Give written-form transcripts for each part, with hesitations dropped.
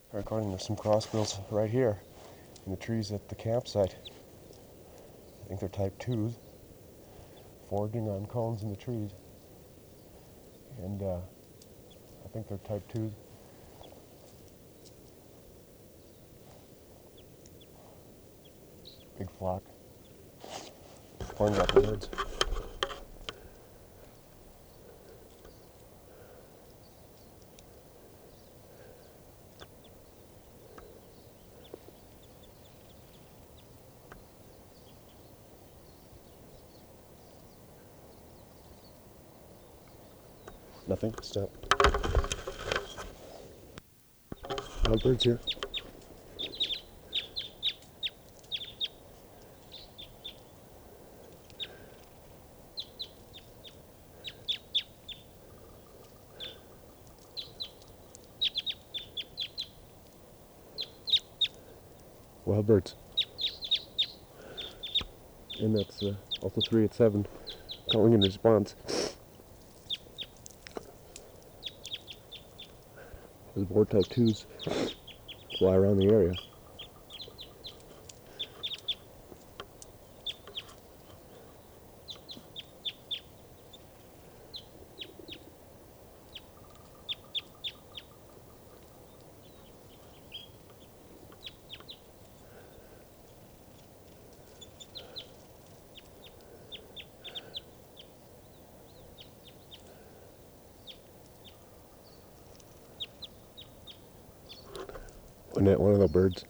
Recording there's some crossbills right here in the trees at the campsite. I think they're type 2s, foraging on cones in the trees. And I think they're type 2s. Big flock. Pointing at the birds. Nothing. Stop. Wild birds here. Wild birds. And that's also 3 at 7, calling in response. Those boar type 2s fly around the area. One of the birds.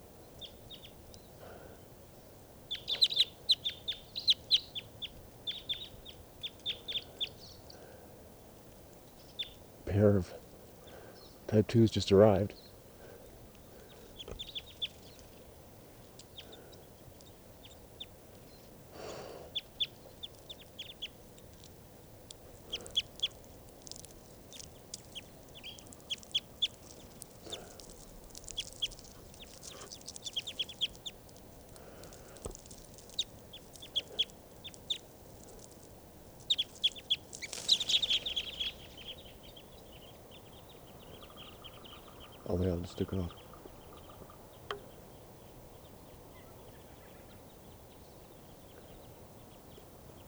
A pair of type 2s just arrived. Oh yeah, just took off.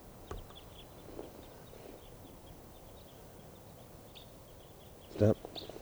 Stop.